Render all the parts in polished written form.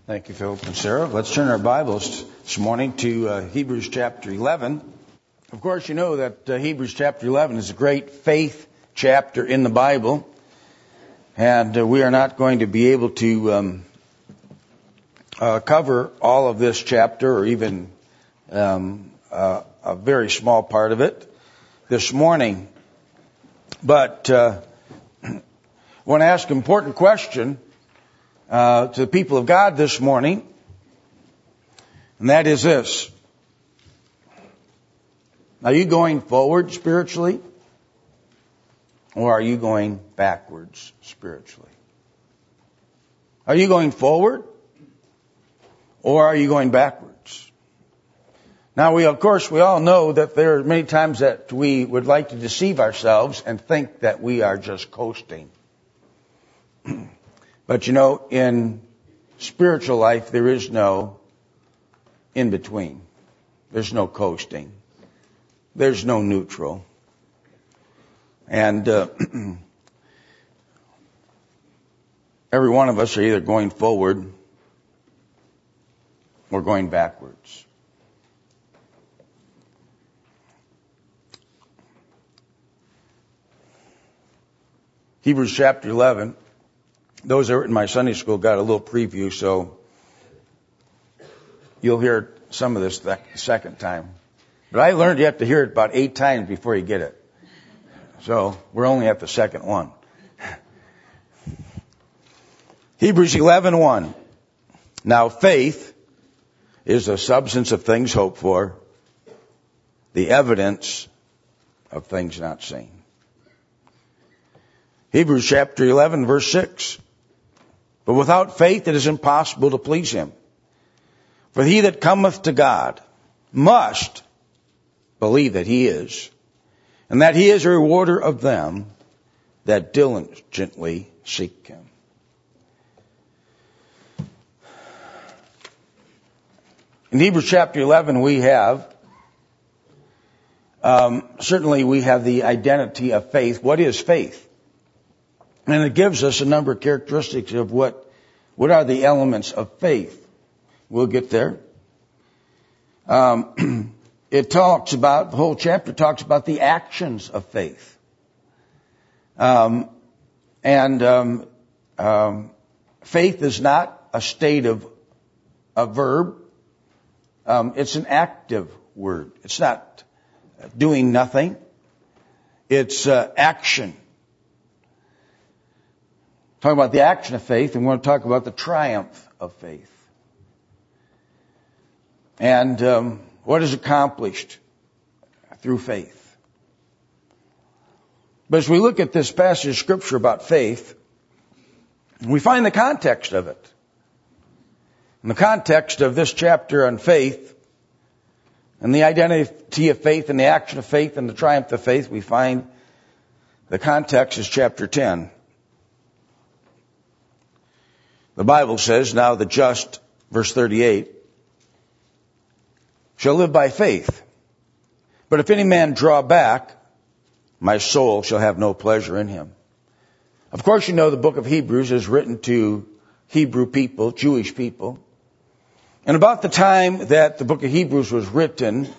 Thank you, Philip and Sarah. Let's turn our Bibles this morning to Hebrews chapter 11. Of course, you know that Hebrews chapter 11 is a great faith chapter in the Bible. And we are not going to be able to cover all of this chapter or even a very small part of it this morning. But I want to ask an important question to the people of God this morning, and that is this. Are you going forward spiritually, or are you going backwards spiritually? Are you going forward, or are you going backwards? Now, we all know that there are many times that we would like to deceive ourselves and think that we are just coasting. But you know, in spiritual life, there is no in between. There's no coasting. There's no neutral. And every one of us are either going forward or going backwards. Hebrews chapter 11. Those that were in my Sunday school got a little preview, so you'll hear some of this the second time. But I learned you have to hear it about 8 times before you get it. So we're only at the second one. Hebrews 11:1. Now faith is the substance of things hoped for, the evidence of things not seen. Hebrews chapter 11, verse 6. But without faith it is impossible to please Him. For he that cometh to God must believe that He is, and that He is a rewarder of them that diligently seek Him. In Hebrews chapter 11 we have, certainly we have the identity of faith. What is faith? And it gives us a number of characteristics of what are the elements of faith. We'll get there. It talks about, the whole chapter talks about the actions of faith. Faith is not a state of a verb. It's an active word. It's not doing nothing. It's action. Talking about the action of faith, and we want to talk about the triumph of faith. And what is accomplished through faith. But as we look at this passage of Scripture about faith, we find the context of it. In the context of this chapter on faith, and the identity of faith, and the action of faith, and the triumph of faith, we find the context is chapter 10. The Bible says, now the just, verse 38, shall live by faith. But if any man draw back, my soul shall have no pleasure in him. Of course, you know the book of Hebrews is written to Hebrew people, Jewish people. And about the time that the book of Hebrews was written,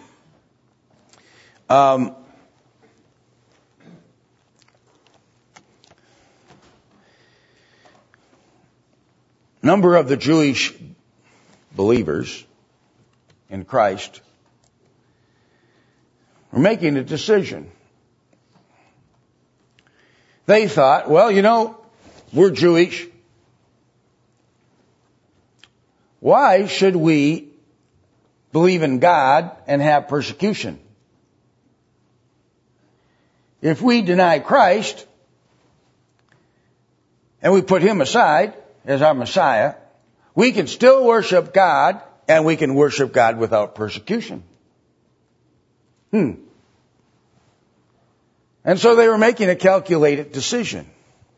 number of the Jewish believers in Christ were making a decision. They thought, well, you know, we're Jewish. Why should we believe in God and have persecution? If we deny Christ and we put Him aside as our Messiah, we can still worship God, and we can worship God without persecution. And so they were making a calculated decision.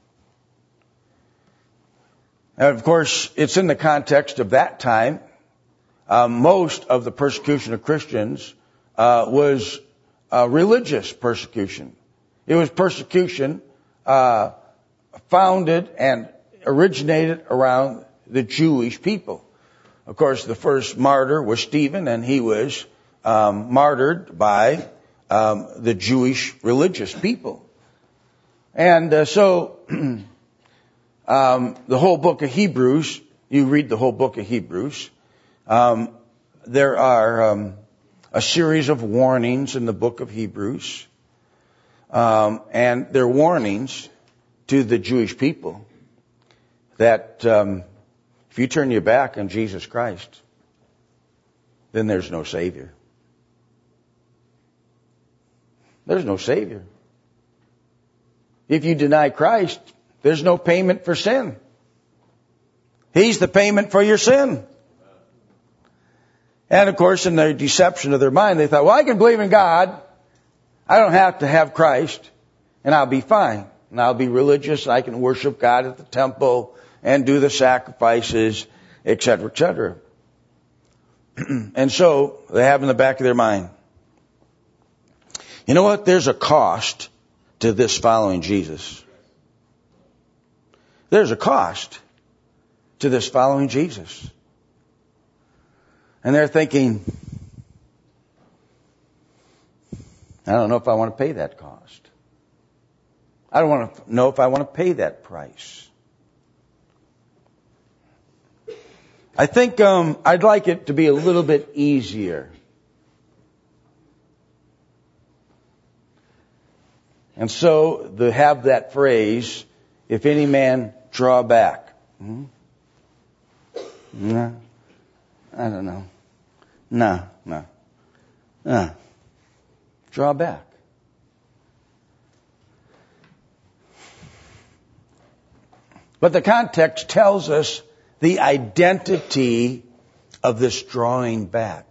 And of course, it's in the context of that time. Most of the persecution of Christians was religious persecution. It was persecution founded and originated around the Jewish people. Of course, the first martyr was Stephen, and he was martyred by the Jewish religious people. And so the whole book of Hebrews, you read the whole book of Hebrews, there are a series of warnings in the book of Hebrews, and they're warnings to the Jewish people that if you turn your back on Jesus Christ, then there's no Savior. There's no Savior. If you deny Christ, there's no payment for sin. He's the payment for your sin. And of course, in their deception of their mind, they thought, well, I can believe in God. I don't have to have Christ, and I'll be fine. And I'll be religious. I can worship God at the temple and do the sacrifices, etc., etc. And so they have in the back of their mind, you know what? There's a cost to this following Jesus. There's a cost to this following Jesus. And they're thinking, I don't know if I want to pay that cost. I don't want to know if I want to pay that price. I think I'd like it to be a little bit easier. And so they have that phrase, if any man draw back. No, I don't know. No. Draw back. But the context tells us the identity of this drawing back.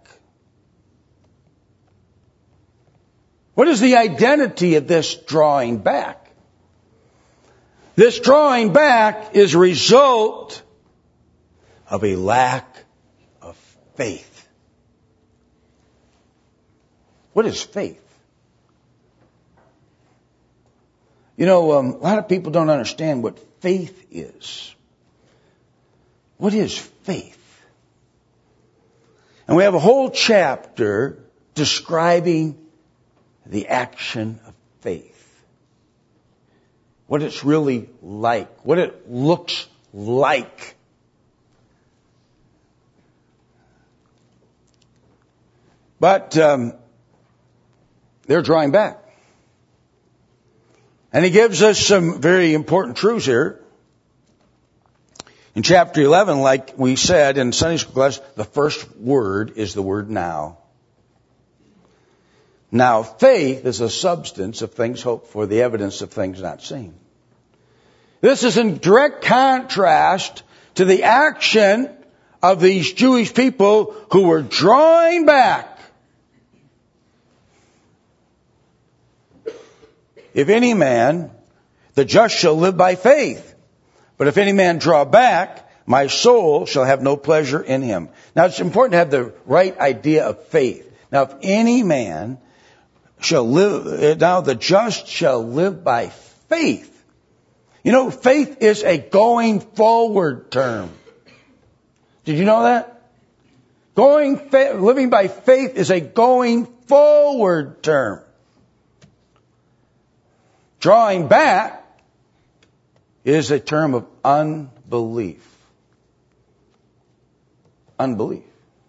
What is the identity of this drawing back? This drawing back is a result of a lack of faith. What is faith? You know, a lot of people don't understand what faith is. What is faith? And we have a whole chapter describing the action of faith. What it's really like. What it looks like. But they're drawing back. And he gives us some very important truths here. In chapter 11, like we said in Sunday school class, the first word is the word now. Now, faith is a substance of things hoped for, the evidence of things not seen. This is in direct contrast to the action of these Jewish people who were drawing back. If any man, the just shall live by faith. But if any man draw back, my soul shall have no pleasure in him. Now it's important to have the right idea of faith. Now if any man shall live, now the just shall live by faith. You know, faith is a going forward term. Did you know that? Living by faith is a going forward term. Drawing back is a term of unbelief. Unbelief.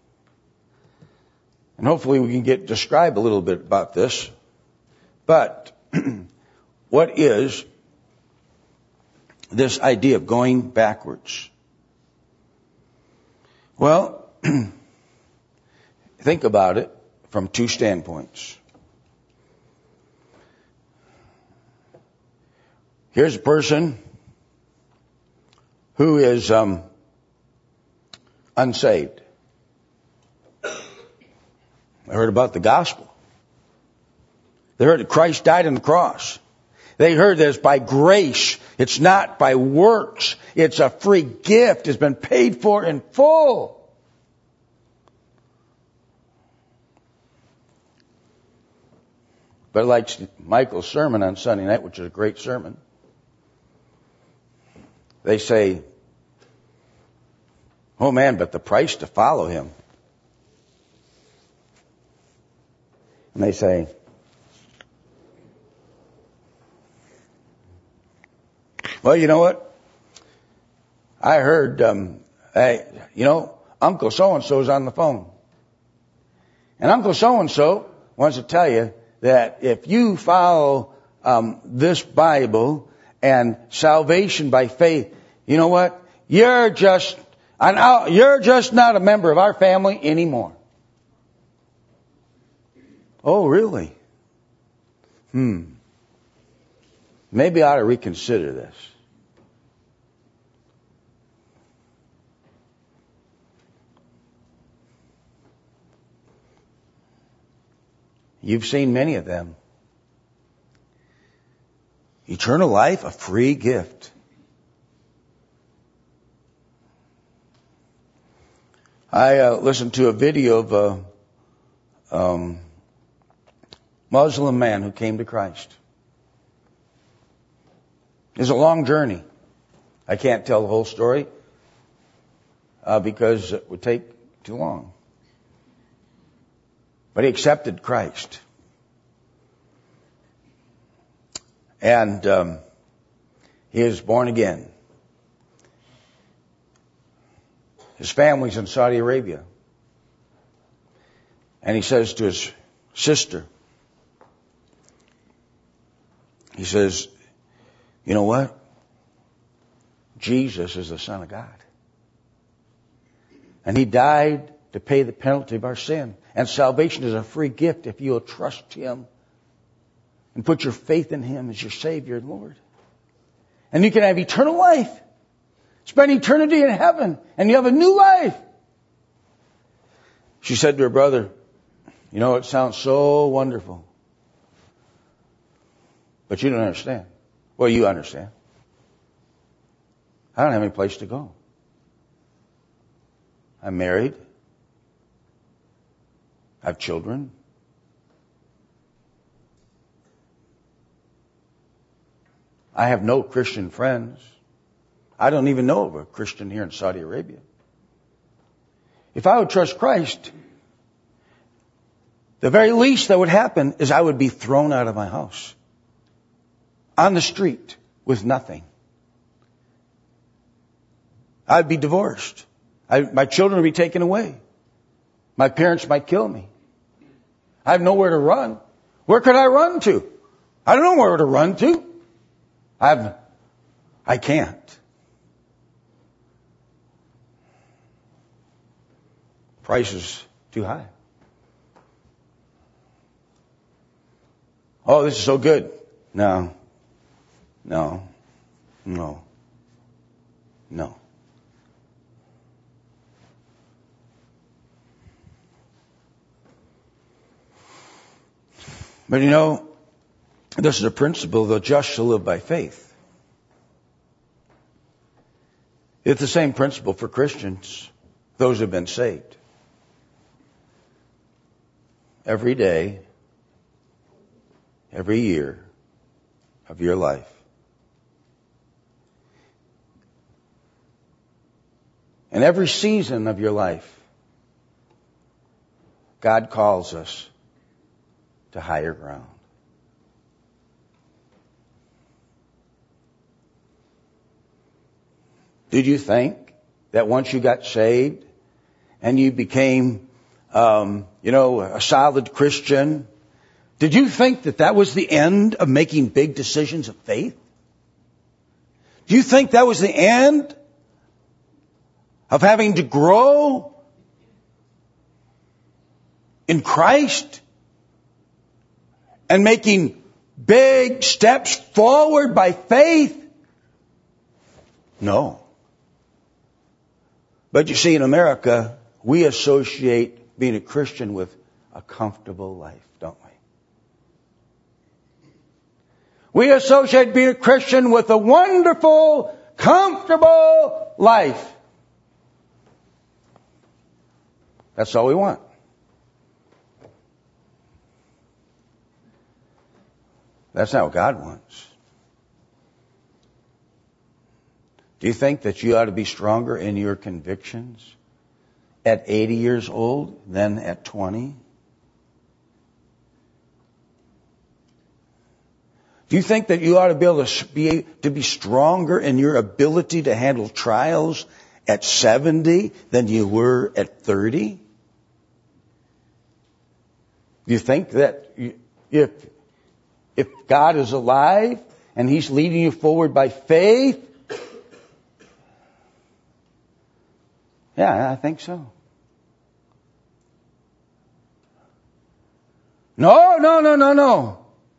And hopefully we can describe a little bit about this. But what is this idea of going backwards? Well, think about it from two standpoints. Here's a person who is unsaved. They heard about the gospel. They heard that Christ died on the cross. They heard that it's by grace. It's not by works. It's a free gift. It's been paid for in full. But like Michael's sermon on Sunday night, which is a great sermon, they say, Oh man, but the price to follow him. And they say, well, you know what? I heard, Uncle so-and-so's on the phone. And Uncle so-and-so wants to tell you that if you follow this Bible and salvation by faith, you know what? You're just not a member of our family anymore. Oh, really? Maybe I ought to reconsider this. You've seen many of them. Eternal life, a free gift. I listened to a video of a Muslim man who came to Christ. It was a long journey. I can't tell the whole story because it would take too long. But he accepted Christ. And he was born again. His family's in Saudi Arabia. And he says to his sister, he says, you know what? Jesus is the Son of God. And he died to pay the penalty of our sin. And salvation is a free gift if you'll trust him and put your faith in him as your Savior and Lord. And you can have eternal life. Spend eternity in heaven. And you have a new life. She said to her brother, you know, it sounds so wonderful. But you don't understand. Well, you understand. I don't have any place to go. I'm married. I have children. I have no Christian friends. I don't even know of a Christian here in Saudi Arabia. If I would trust Christ, the very least that would happen is I would be thrown out of my house. On the street with nothing. I'd be divorced. My children would be taken away. My parents might kill me. I have nowhere to run. Where could I run to? I don't know where to run to. I can't. Price is too high. Oh, this is so good. No. But you know, this is a principle, the just shall live by faith. It's the same principle for Christians, those who have been saved. Every day, every year of your life. And every season of your life, God calls us to higher ground. Did you think that once you got saved and you became, a solid Christian, did you think that that was the end of making big decisions of faith? Do you think that was the end of having to grow in Christ and making big steps forward by faith? No. But you see, in America, we associate being a Christian with a comfortable life, don't we? We associate being a Christian with a wonderful, comfortable life. That's all we want. That's not what God wants. Do you think that you ought to be stronger in your convictions at 80 years old than at 20? Do you think that you ought to be able to be stronger in your ability to handle trials at 70 than you were at 30? Do you think that if God is alive and He's leading you forward by faith? Yeah, I think so. No.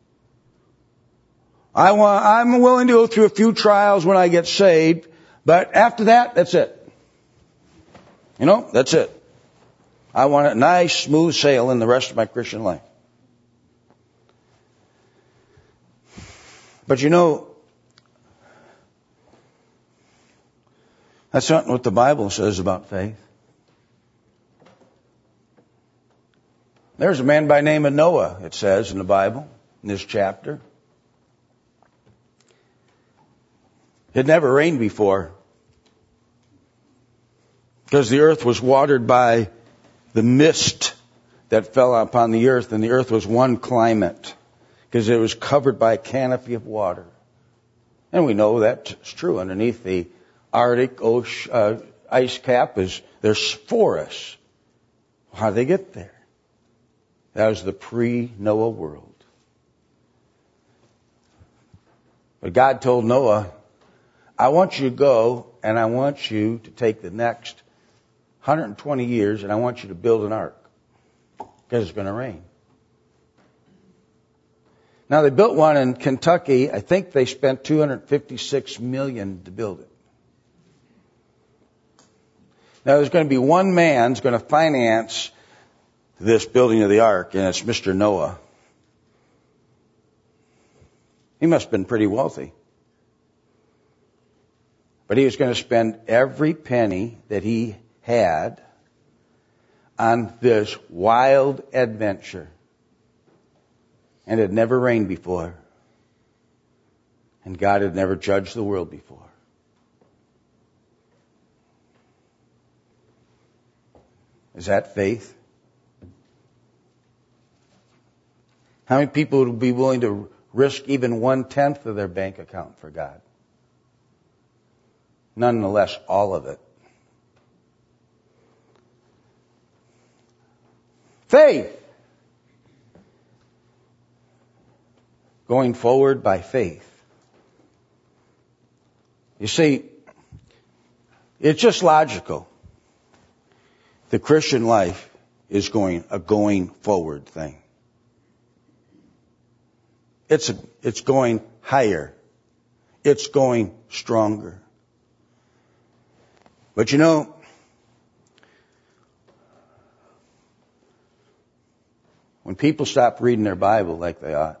I'm willing to go through a few trials when I get saved, but after that, that's it. That's it. I want a nice, smooth sailing the rest of my Christian life. But that's not what the Bible says about faith. There's a man by the name of Noah, it says in the Bible, in this chapter. It never rained before because the earth was watered by the mist that fell upon the earth, and the earth was one climate because it was covered by a canopy of water. And we know that's true. Underneath the Arctic ice cap there's forests. How did they get there? That was the pre-Noah world. But God told Noah, I want you to go and I want you to take the next 120 years and I want you to build an ark because it's going to rain. Now they built one in Kentucky. I think they spent $256 million to build it. Now there's going to be one man who's going to finance this building of the ark, and it's Mr. Noah. He must have been pretty wealthy. But he was going to spend every penny that he had on this wild adventure. And it had never rained before. And God had never judged the world before. Is that faith? How many people would be willing to risk even 1/10 of their bank account for God? Nonetheless, all of it. Faith. Going forward by faith. You see, it's just logical. The Christian life is a going forward thing. It's going higher. It's going stronger. But when people stop reading their Bible like they ought,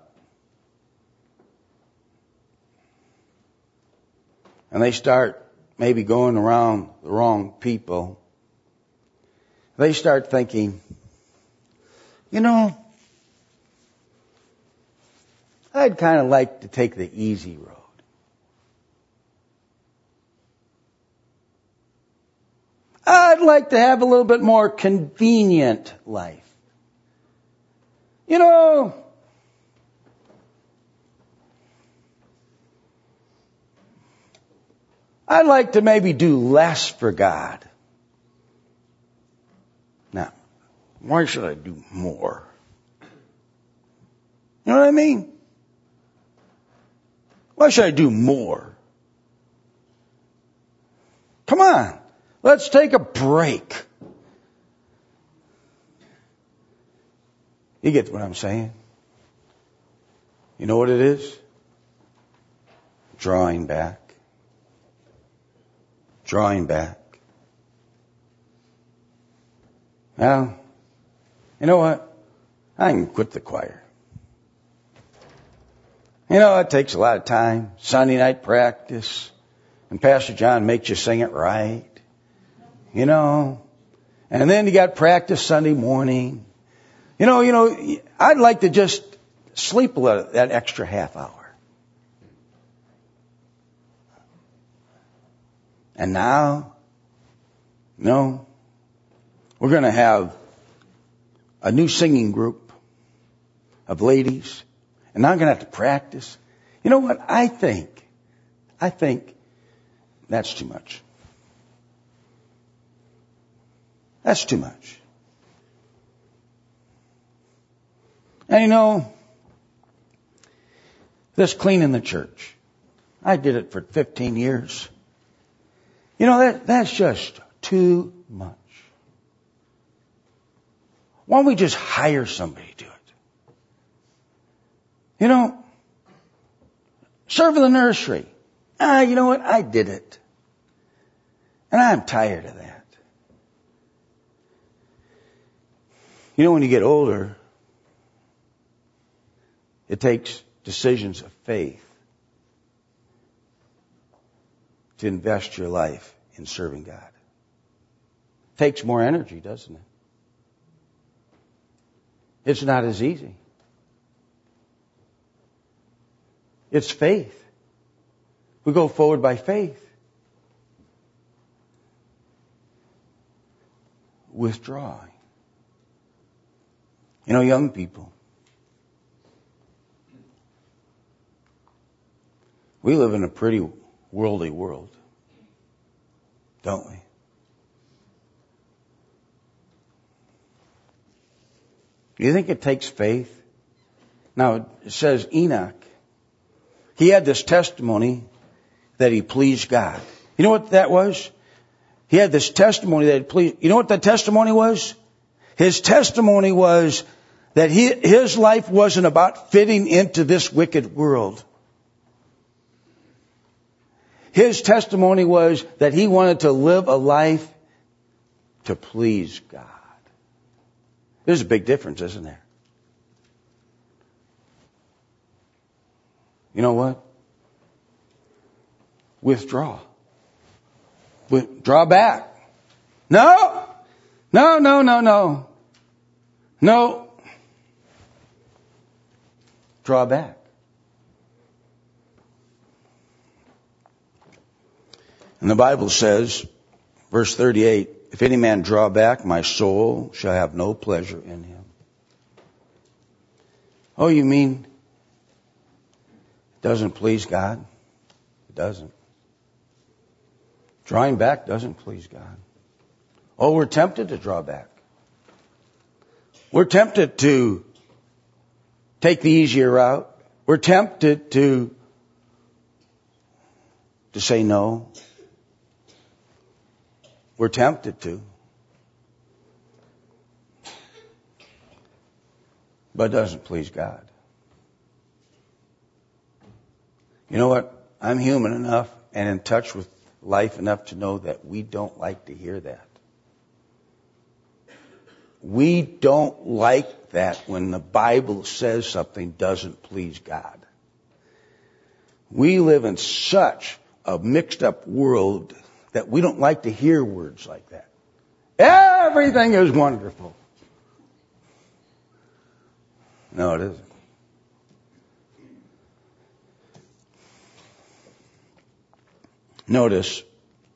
and they start maybe going around the wrong people, they start thinking, I'd kind of like to take the easy road. I'd like to have a little bit more convenient life. I'd like to maybe do less for God. Now, why should I do more? You know what I mean? Why should I do more? Come on, let's take a break. You get what I'm saying? You know what it is? Drawing back. Drawing back. Well, you know what? I can quit the choir. It takes a lot of time. Sunday night practice. And Pastor John makes you sing it right. And then you got practice Sunday morning. I'd like to just sleep a little, that extra half hour. And now, no, we're going to have a new singing group of ladies. And I'm going to have to practice. You know what? I think that's too much. That's too much. And you know, this cleaning the church, I did it for 15 years. You know, that's just too much. Why don't we just hire somebody to do it? You know, serve in the nursery. You know what? I did it. And I'm tired of that. You know, when you get older, it takes decisions of faith to invest your life in serving God. It takes more energy, doesn't it? It's not as easy. It's faith. We go forward by faith. Withdrawing. You know, young people, we live in a pretty worldly world, don't we? Do you think it takes faith? Now, it says Enoch, he had this testimony that he pleased God. You know what that was? He had this testimony that he pleased. You know what the testimony was? His testimony was that his life wasn't about fitting into this wicked world. His testimony was that he wanted to live a life to please God. There's a big difference, isn't there? You know what? Withdraw. Draw back. No. Draw back. And the Bible says, verse 38, if any man draw back, my soul shall have no pleasure in him. Oh, you mean it doesn't please God? It doesn't. Drawing back doesn't please God. Oh, we're tempted to draw back. We're tempted to take the easier route. We're tempted to say no. We're tempted to. But it doesn't please God. You know what? I'm human enough and in touch with life enough to know that we don't like to hear that. We don't like that when the Bible says something doesn't please God. We live in such a mixed up world that we don't like to hear words like that. Everything is wonderful. No, it isn't. Notice,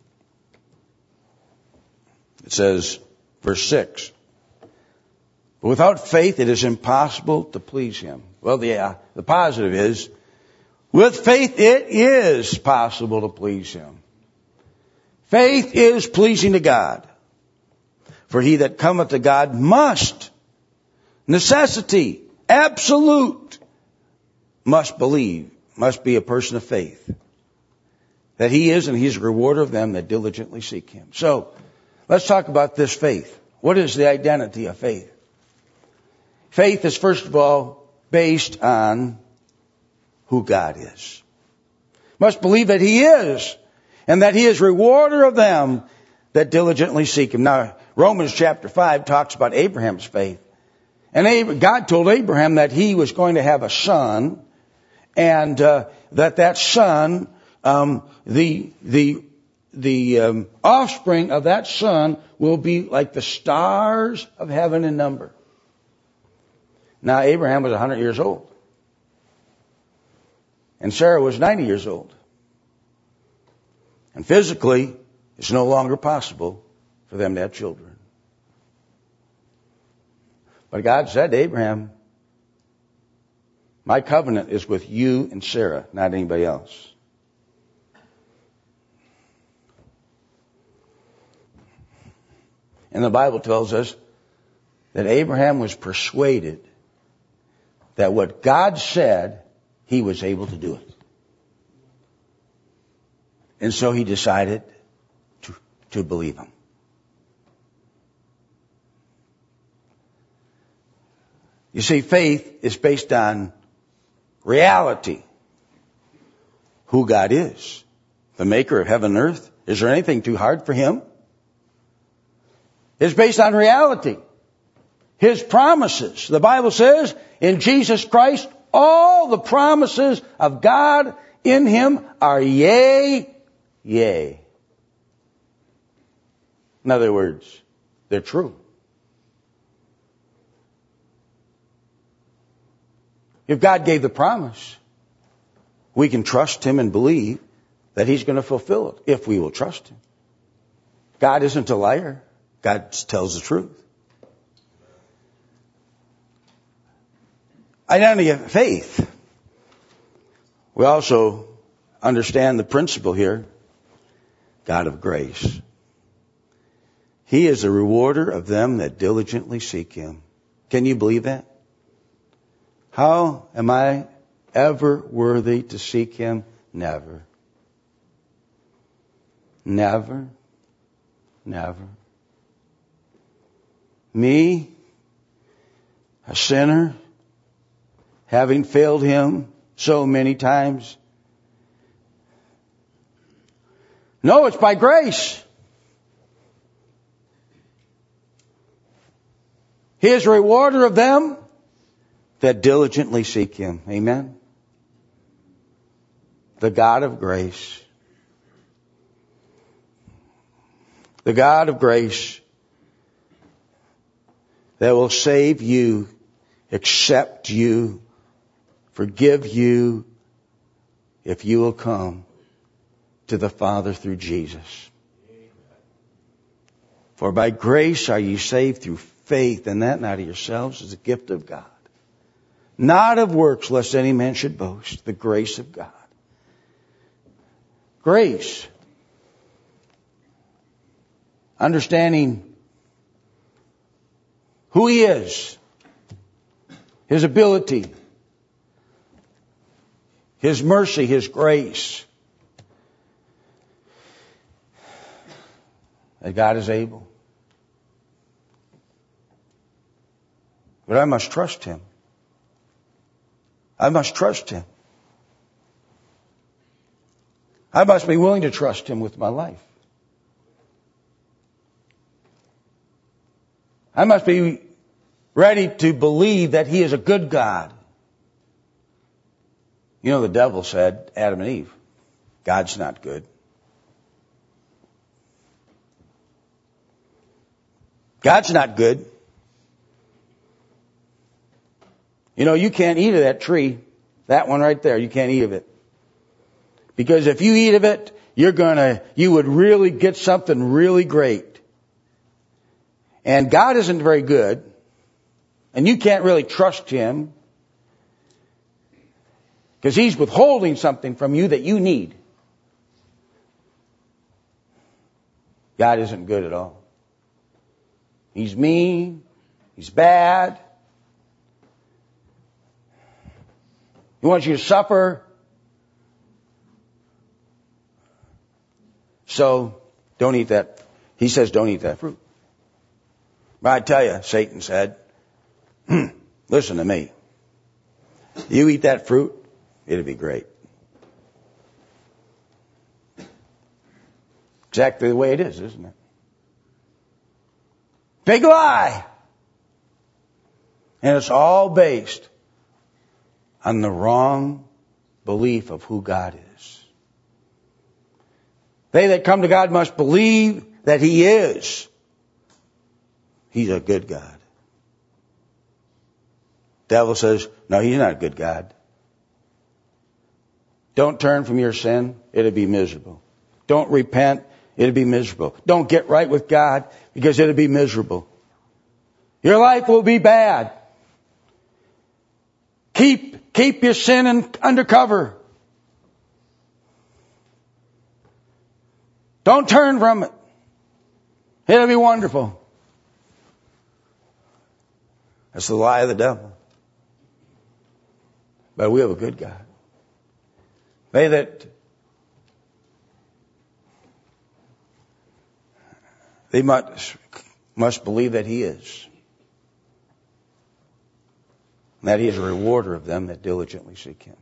it says, verse 6, but without faith it is impossible to please Him. Well, the positive is, with faith it is possible to please Him. Faith is pleasing to God. For he that cometh to God must, necessity, absolute, must believe, must be a person of faith. That He is and He's a rewarder of them that diligently seek Him. So, let's talk about this faith. What is the identity of faith? Faith is, first of all, based on who God is. Must believe that He is, and that He is rewarder of them that diligently seek Him. Now, Romans chapter 5 talks about Abraham's faith. And God told Abraham that he was going to have a son, and that son, the offspring of that son will be like the stars of heaven in number. Now, Abraham was 100 years old. And Sarah was 90 years old. And physically, It's no longer possible for them to have children. But God said to Abraham, my covenant is with you and Sarah, not anybody else. And the Bible tells us that Abraham was persuaded that what God said, he was able to do it. And so he decided to believe him. You see, faith is based on reality. Who God is. The maker of heaven and earth. Is there anything too hard for him? It's based on reality. His promises. The Bible says, in Jesus Christ, all the promises of God in him are yea, yea. In other words, they're true. If God gave the promise, we can trust him and believe that he's going to fulfill it if we will trust him. God isn't a liar. God tells the truth. Identity of faith. We also understand the principle here. God of grace. He is the rewarder of them that diligently seek him. Can you believe that? How am I ever worthy to seek him? Never. Never. Never. Me, a sinner, having failed him so many times. No, it's by grace. He is a rewarder of them that diligently seek him. Amen. The God of grace. The God of grace that will save you, accept you, forgive you, if you will come to the Father through Jesus. For by grace are you saved through faith, and that not of yourselves is a gift of God. Not of works, lest any man should boast. The grace of God. Grace. Understanding who he is, his ability, his mercy, his grace. That God is able. But I must trust him. I must trust him. I must be willing to trust him with my life. I must be ready to believe that he is a good God. You know, the devil said, Adam and Eve, God's not good. God's not good. You know, you can't eat of that tree. That one right there, you can't eat of it. Because if you eat of it, you would really get something really great. And God isn't very good. And you can't really trust him. Because he's withholding something from you that you need. God isn't good at all. He's mean. He's bad. He wants you to suffer. So, don't eat that. He says don't eat that fruit. But I tell you, Satan said, listen to me. You eat that fruit, it'll be great. Exactly the way it is, isn't it? Big lie. And it's all based on the wrong belief of who God is. They that come to God must believe that he is. He's a good God. Devil says, no, he's not a good God. Don't turn from your sin. It'll be miserable. Don't repent. It'd be miserable. Don't get right with God because it'd be miserable. Your life will be bad. Keep your sin under cover. Don't turn from it. It'll be wonderful. That's the lie of the devil. But we have a good God. They must believe that He is. And that He is a rewarder of them that diligently seek Him.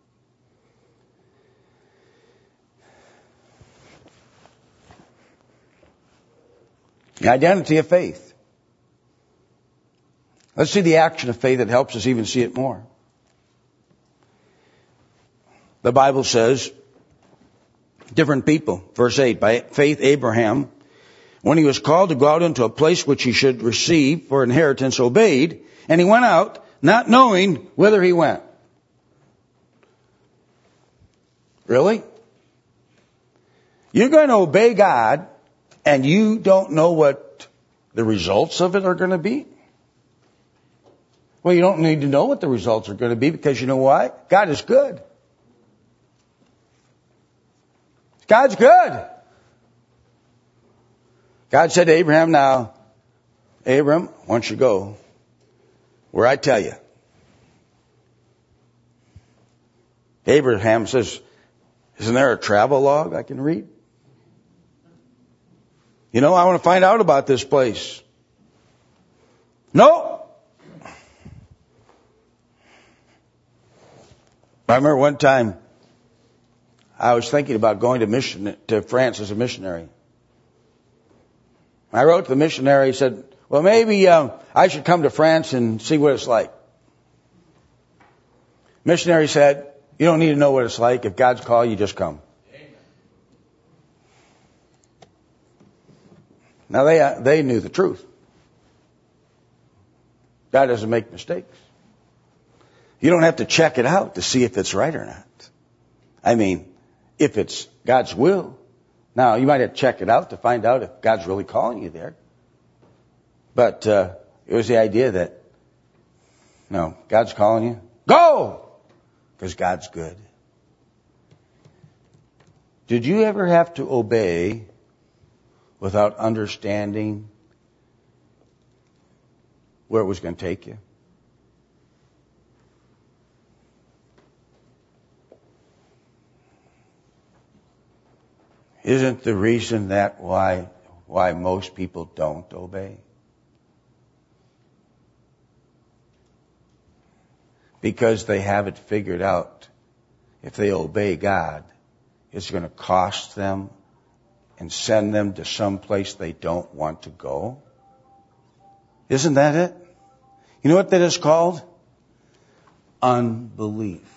The identity of faith. Let's see the action of faith that helps us even see it more. The Bible says, different people. Verse 8, by faith Abraham, when he was called to go out into a place which he should receive for inheritance, obeyed, and he went out, not knowing whither he went. Really? You're going to obey God, and you don't know what the results of it are going to be? Well, you don't need to know what the results are going to be because you know why? God is good. God's good. God said to Abraham, now, Abram, why don't you go where I tell you? Abraham says, isn't there a travel log I can read? You know, I want to find out about this place. No. I remember one time I was thinking about going to France as a missionary. I wrote to the missionary, he said, well, maybe I should come to France and see what it's like. Missionary said, you don't need to know what it's like. If God's call, you just come. Amen. Now they knew the truth. God doesn't make mistakes. You don't have to check it out to see if it's right or not. I mean, if it's God's will. Now, you might have to check it out to find out if God's really calling you there. But it was the idea that, no, God's calling you. Go! Because God's good. Did you ever have to obey without understanding where it was going to take you? Isn't the reason that why most people don't obey? Because they haven't figured out if they obey God, it's going to cost them and send them to some place they don't want to go. Isn't that it? You know what that is called? Unbelief.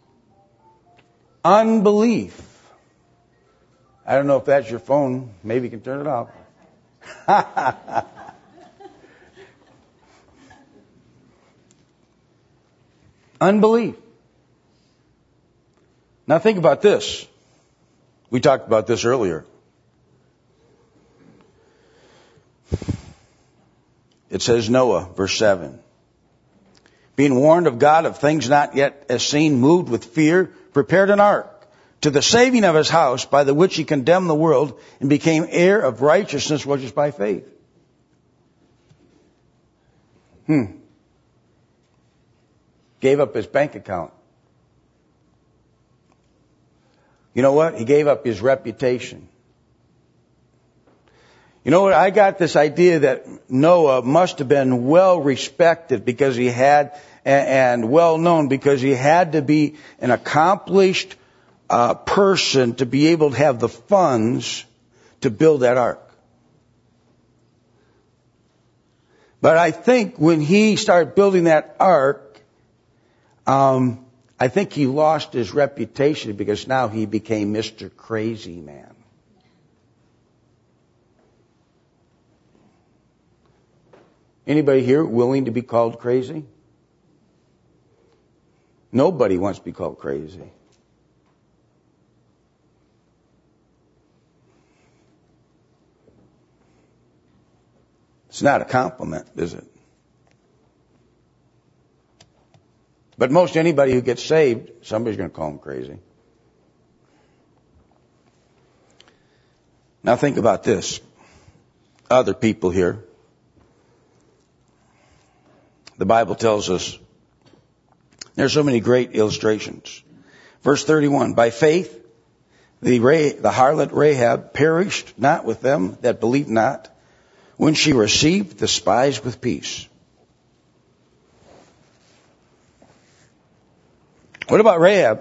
Unbelief. I don't know if that's your phone. Maybe you can turn it off. Unbelief. Now think about this. We talked about this earlier. It says Noah, verse 7. Being warned of God of things not yet as seen, moved with fear, prepared an ark to the saving of his house, by the which he condemned the world and became heir of righteousness, which is by faith. Gave up his bank account. You know what? He gave up his reputation. You know what? I got this idea that Noah must have been well respected because he had, and well known because he had to be an accomplished person to be able to have the funds to build that ark. But I think when he started building that ark, I think he lost his reputation because now he became Mr. Crazy Man. Anybody here willing to be called crazy? Nobody wants to be called crazy. It's not a compliment, is it? But most anybody who gets saved, somebody's going to call them crazy. Now think about this. Other people here. The Bible tells us there's so many great illustrations. Verse 31, by faith, the harlot Rahab perished not with them that believed not, when she received the spies with peace. What about Rahab?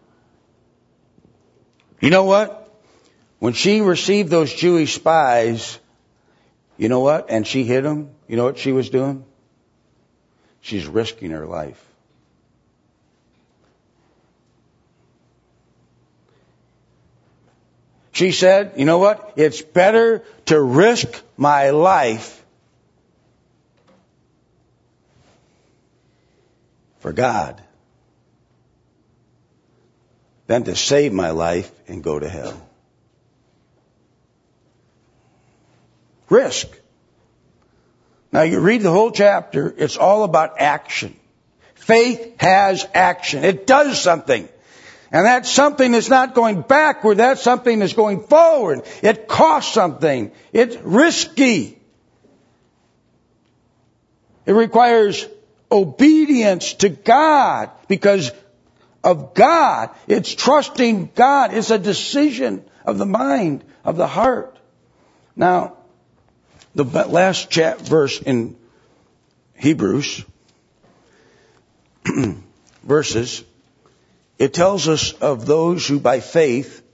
You know what? When she received those Jewish spies, you know what? And she hid them. You know what she was doing? She's risking her life. She said, you know what? It's better to risk my life for God than to save my life and go to hell. Risk. Now you read the whole chapter, it's all about action. Faith has action. It does something. And that something is not going backward, that's something that's going forward. It costs something. It's risky. It requires obedience to God because of God. It's trusting God. It's a decision of the mind, of the heart. Now, the last verse in Hebrews, verses, it tells us of those who by faith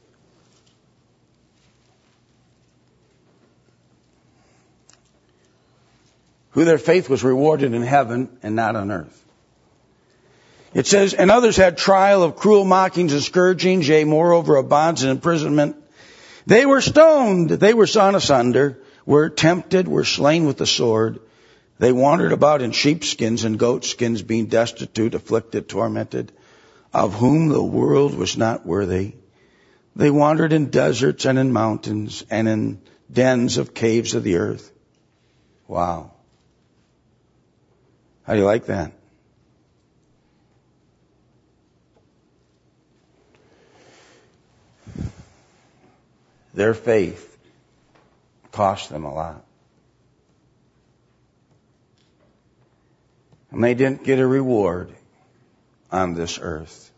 who their faith was rewarded in heaven and not on earth. It says, and others had trial of cruel mockings and scourgings, yea, moreover of bonds and imprisonment. They were stoned, they were sawn asunder, were tempted, were slain with the sword. They wandered about in sheepskins and goatskins, being destitute, afflicted, tormented, of whom the world was not worthy. They wandered in deserts and in mountains and in dens of caves of the earth. Wow. How do you like that? Their faith cost them a lot. And they didn't get a reward on this earth.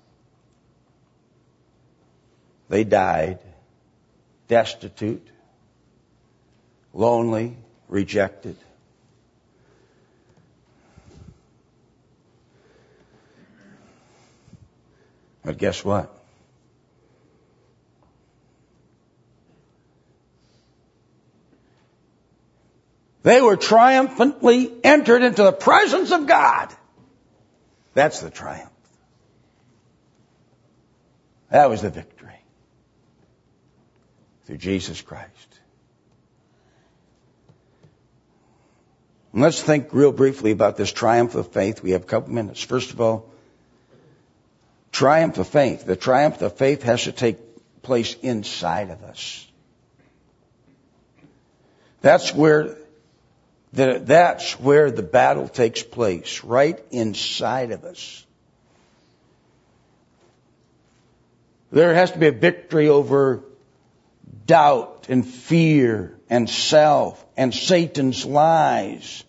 They died destitute, lonely, rejected. But guess what? They were triumphantly entered into the presence of God. That's the triumph. That was the victory. Through Jesus Christ. And let's think real briefly about this triumph of faith. We have a couple minutes. First of all, triumph of faith. The triumph of faith has to take place inside of us. That's where the battle takes place, right inside of us. There has to be a victory over doubt and fear and self and Satan's lies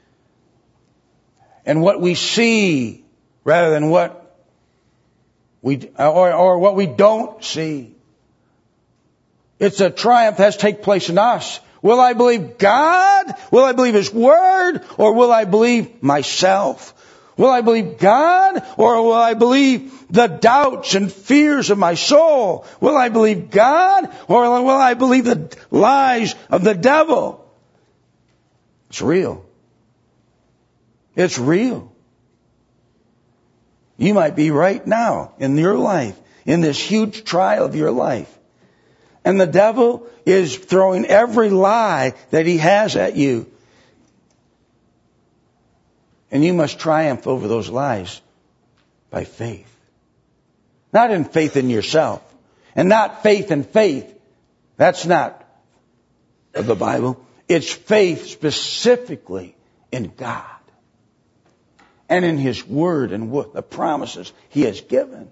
and what we see rather than what we or what we don't see. It's a triumph that has to take place in us. Will I believe God? Will I believe His Word? Or will I believe myself? Will I believe God? Or will I believe the doubts and fears of my soul? Will I believe God? Or will I believe the lies of the devil? It's real. It's real. You might be right now in your life, in this huge trial of your life. And the devil is throwing every lie that he has at you. And you must triumph over those lies by faith. Not in faith in yourself. And not faith in faith. That's not of the Bible. It's faith specifically in God and in His Word and what the promises He has given.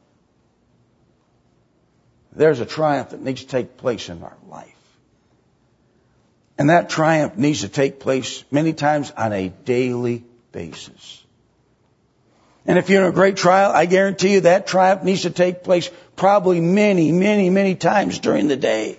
There's a triumph that needs to take place in our life. And that triumph needs to take place many times on a daily basis. And if you're in a great trial, I guarantee you that triumph needs to take place probably many, many, many times during the day.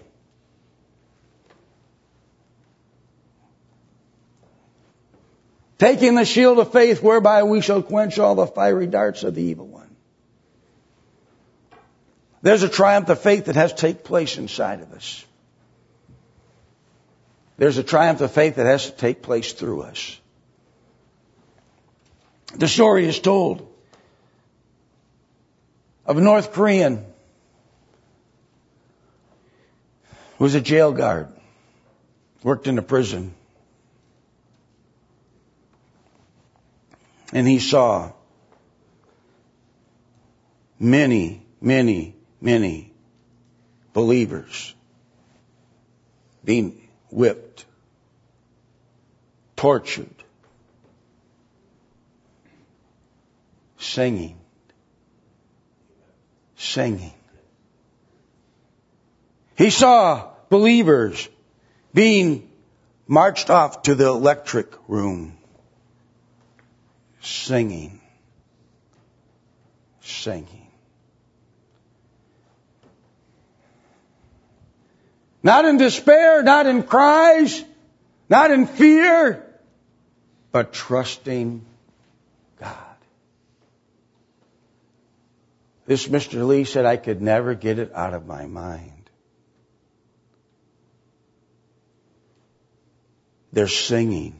Taking the shield of faith whereby we shall quench all the fiery darts of the evil one. There's a triumph of faith that has to take place inside of us. There's a triumph of faith that has to take place through us. The story is told of a North Korean who was a jail guard, worked in a prison. And he saw many, many, many believers being whipped, tortured, singing. He saw believers being marched off to the electric room, singing. Not in despair, not in cries, not in fear, but trusting God. This Mr. Lee said, I could never get it out of my mind. They're singing.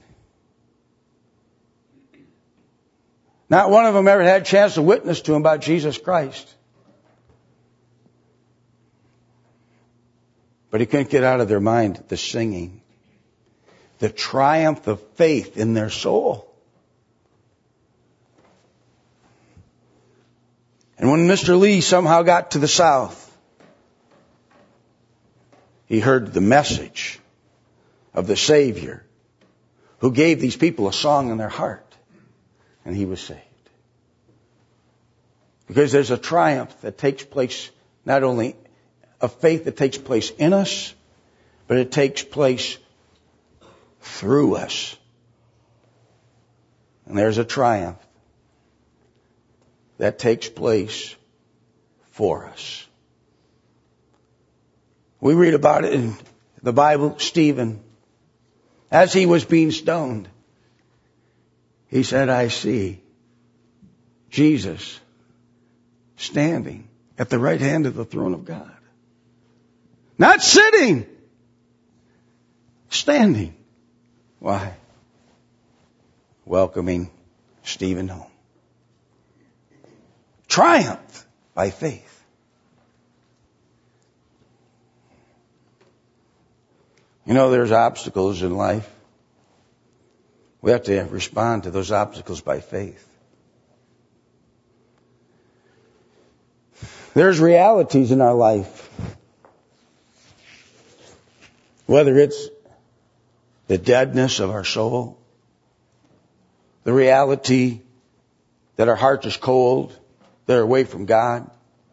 Not one of them ever had a chance to witness to him about Jesus Christ. But he couldn't get out of their mind the singing. The triumph of faith in their soul. And when Mr. Lee somehow got to the South, he heard the message of the Savior who gave these people a song in their heart. And he was saved. Because there's a triumph that takes place, not only a faith that takes place in us, but it takes place through us. And there's a triumph that takes place for us. We read about it in the Bible. Stephen, as he was being stoned, he said, I see Jesus standing at the right hand of the throne of God. Not sitting, standing. Why? Welcoming Stephen home. Triumph by faith. You know, there's obstacles in life. We have to respond to those obstacles by faith. There's realities in our life. Whether it's the deadness of our soul, the reality that our heart is cold, that are away from God.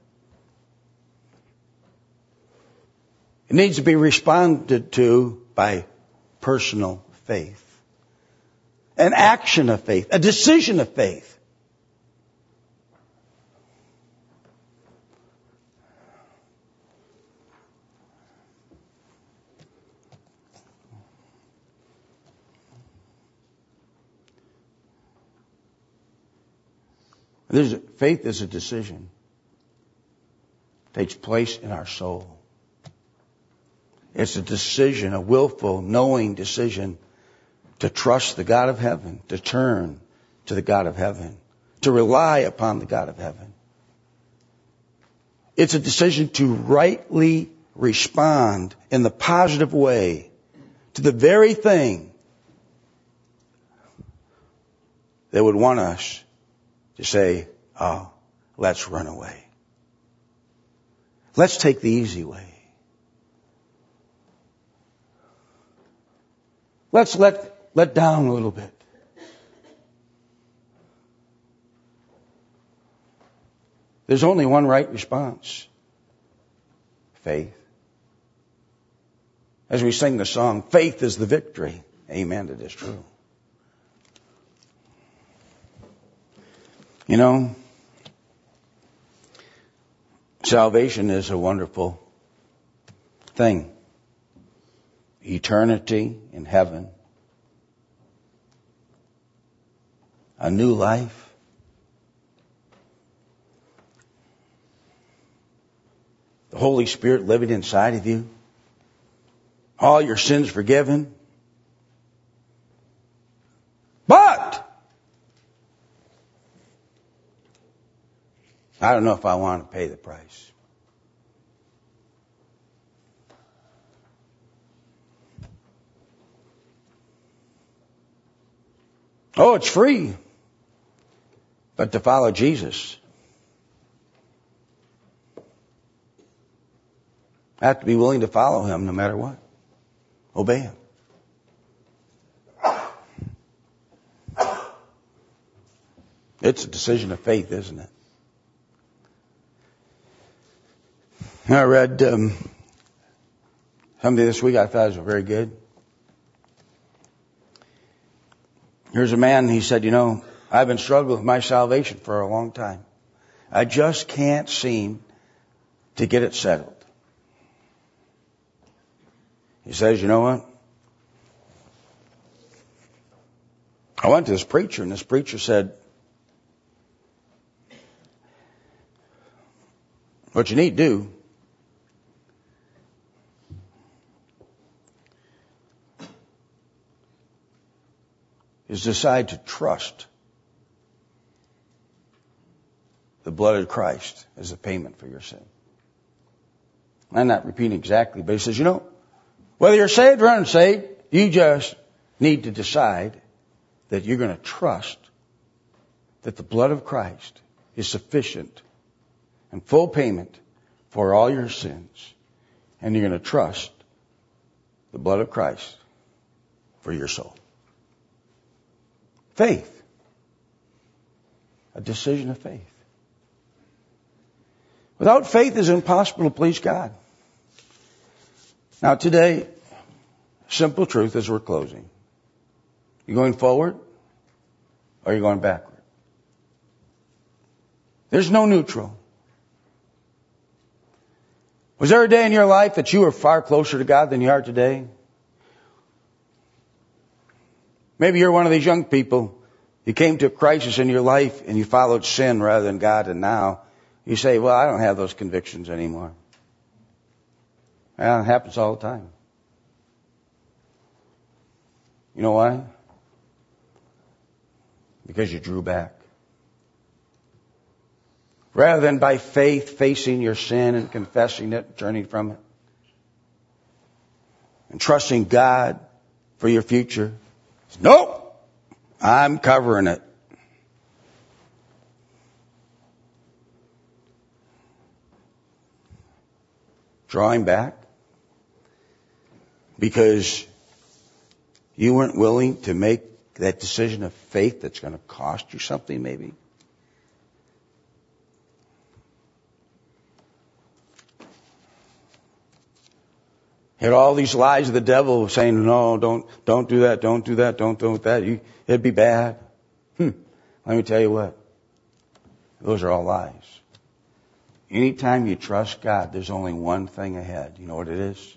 It needs to be responded to by personal faith. An action of faith, a decision of faith. Faith is a decision. It takes place in our soul. It's a decision, a willful, knowing decision to trust the God of heaven, to turn to the God of heaven, to rely upon the God of heaven. It's a decision to rightly respond in the positive way to the very thing that would want us to say, oh, let's run away. Let's take the easy way. Let's let down a little bit. There's only one right response. Faith. As we sing the song, faith is the victory. Amen, it is true. You know, salvation is a wonderful thing. Eternity in heaven. A new life. The Holy Spirit living inside of you. All your sins forgiven. But I don't know if I want to pay the price. Oh, it's free. But to follow Jesus, I have to be willing to follow Him no matter what. Obey Him. It's a decision of faith, isn't it? I read something this week I thought was very good. Here's a man, he said, you know, I've been struggling with my salvation for a long time. I just can't seem to get it settled. He says, you know what? I went to this preacher, and this preacher said, what you need to do is decide to trust the blood of Christ as a payment for your sin. I'm not repeating exactly, but he says, you know, whether you're saved or unsaved, you just need to decide that you're going to trust that the blood of Christ is sufficient and full payment for all your sins. And you're going to trust the blood of Christ for your soul. Faith. A decision of faith. Without faith, it's impossible to please God. Now today, simple truth as we're closing. You going forward or are you going backward? There's no neutral. Was there a day in your life that you were far closer to God than you are today? Maybe you're one of these young people. You came to a crisis in your life and you followed sin rather than God, and now you say, well, I don't have those convictions anymore. Well, it happens all the time. You know why? Because you drew back. Rather than by faith facing your sin and confessing it, turning from it, and trusting God for your future. Nope, I'm covering it. Drawing back because you weren't willing to make that decision of faith that's going to cost you something maybe. Had all these lies of the devil saying, no, don't do that, don't do that, don't do that. It'd be bad. Let me tell you what. Those are all lies. Anytime you trust God, there's only one thing ahead. You know what it is?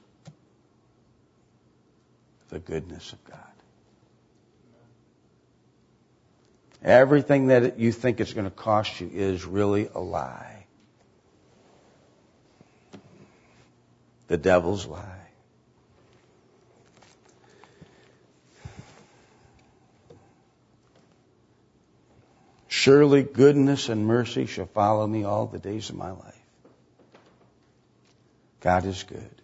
The goodness of God. Everything that you think it's going to cost you is really a lie. The devil's lie. Surely goodness and mercy shall follow me all the days of my life. God is good.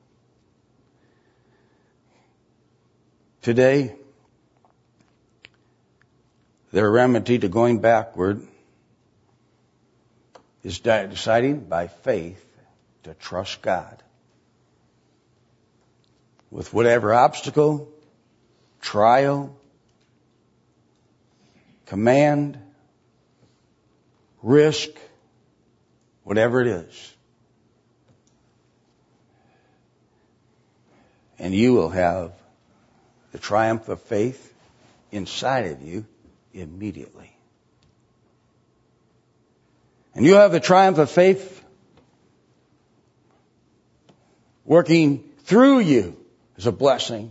Today, their remedy to going backward is deciding by faith to trust God with whatever obstacle trial, command, risk, whatever it is. And you will have the triumph of faith inside of you immediately. And you have the triumph of faith working through you as a blessing.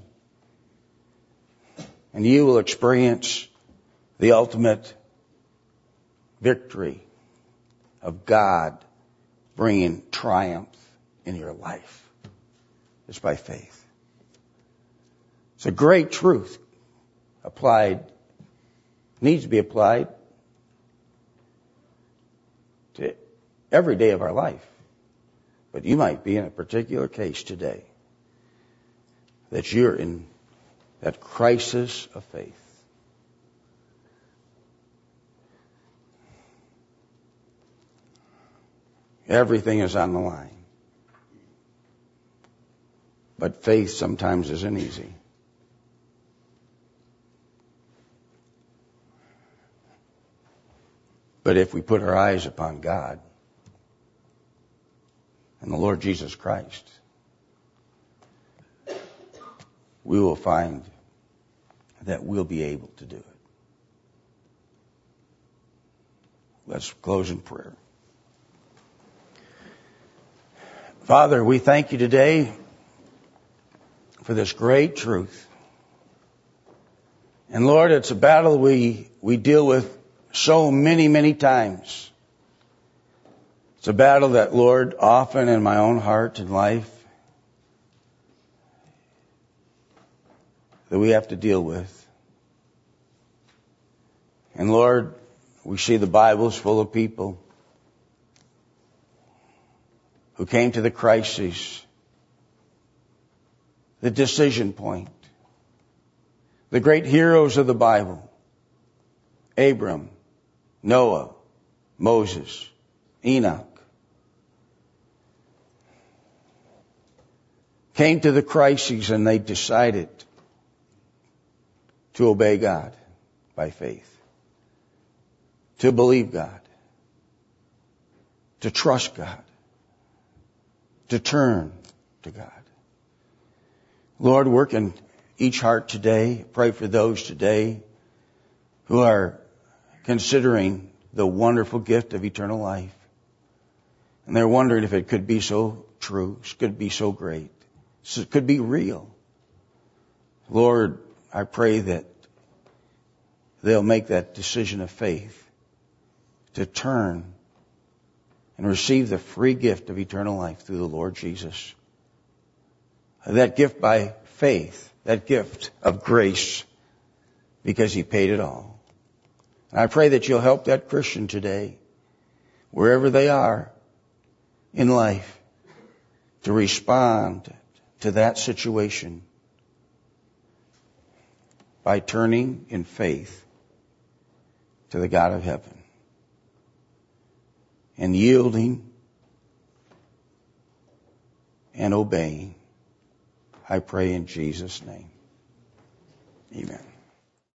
And you will experience the ultimate victory of God bringing triumph in your life. It's by faith. It's a great truth needs to be applied to every day of our life. But you might be in a particular case today that you're in that crisis of faith. Everything is on the line. But faith sometimes isn't easy. But if we put our eyes upon God and the Lord Jesus Christ, we will find that we'll be able to do it. Let's close in prayer. Father, we thank you today for this great truth. And Lord, it's a battle we deal with so many, many times. It's a battle that, Lord, often in my own heart and life that we have to deal with. And Lord, we see the Bible's full of people who came to the crisis, the decision point, the great heroes of the Bible, Abram, Noah, Moses, Enoch, came to the crises and they decided to obey God by faith, to believe God, to trust God, to turn to God. Lord, work in each heart today. Pray for those today who are considering the wonderful gift of eternal life. And they're wondering if it could be so true, could be so great, it could be real. Lord, I pray that they'll make that decision of faith to turn and receive the free gift of eternal life through the Lord Jesus. That gift by faith, that gift of grace, because He paid it all. And I pray that you'll help that Christian today, wherever they are in life, to respond to that situation by turning in faith to the God of heaven and yielding and obeying. I pray in Jesus' name. Amen.